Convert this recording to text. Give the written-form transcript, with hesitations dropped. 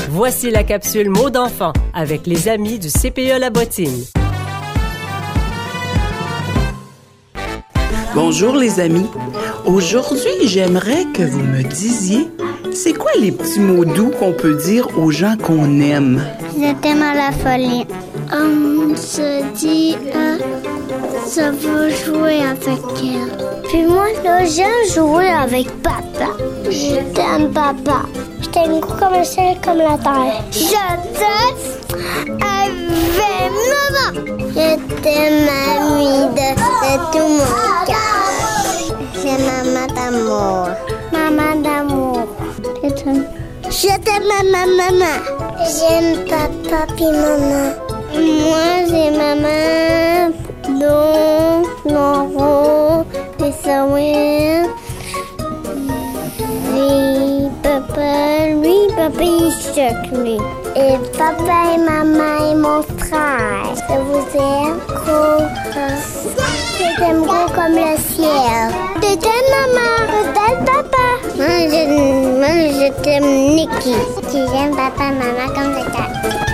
Voici la capsule mots d'enfant avec les amis du CPE La Bottine. Bonjour les amis. Aujourd'hui, j'aimerais que vous me disiez, c'est quoi les petits mots doux qu'on peut dire aux gens qu'on aime? Je t'aime à la folie. On se dit, ça va jouer avec elle. Puis moi, là, j'aime jouer avec papa. Je t'aime, papa. Je t'aime comme le ciel, comme la terre. Je t'aime avec maman. Je t'aime, mamie, de tout mon cœur. C'est maman d'amour. Maman d'amour. Je t'aime, maman. J'aime papa puis maman. Moi, j'ai maman, Don, Noro, Tessawin. Papa, il choque, lui. Et papa et maman et mon frère. Je vous aime gros. Je t'aime gros comme le ciel. Je t'aime, maman. Je t'aime, papa. Moi, je t'aime, Nicky. J'aime papa et maman comme le cœur.